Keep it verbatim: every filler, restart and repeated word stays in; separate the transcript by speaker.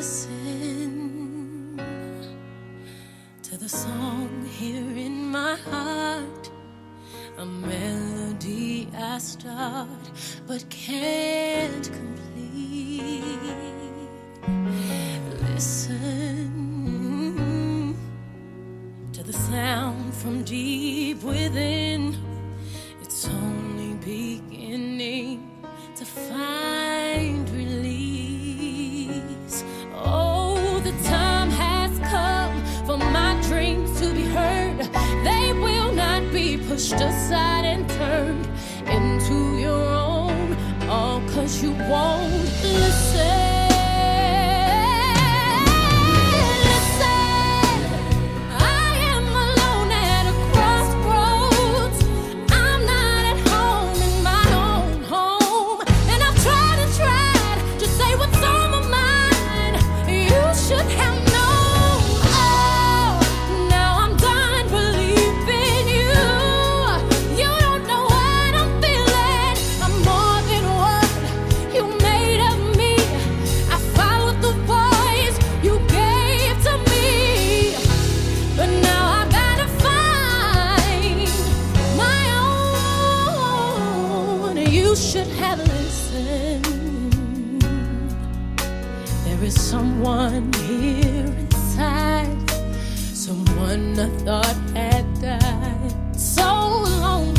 Speaker 1: listen to the song here in my heart, a melody I start but can't complete. Listen to the sound from deep within. It's only beginning to find release. Oh, the time has come for my dreams to be heard. They will not be pushed aside and turned into your own, all 'cause you won't listen. Should have listened. There is someone here inside, someone I thought had died so long